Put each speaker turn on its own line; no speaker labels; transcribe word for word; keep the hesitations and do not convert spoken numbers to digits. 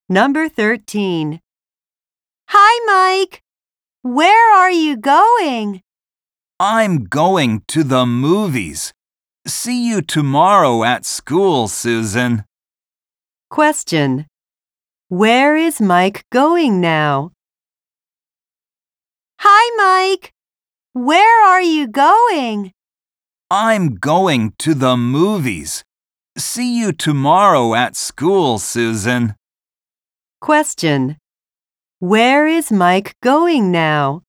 Number thirteen. Hi, Mike. Where are you going?
I'm going to the movies. See you tomorrow at school, Susan.
Question. Where is Mike going now? Hi, Mike. Where are you going?
I'm going to the movies. See you tomorrow at school, Susan.
Question. Where is Mike going now?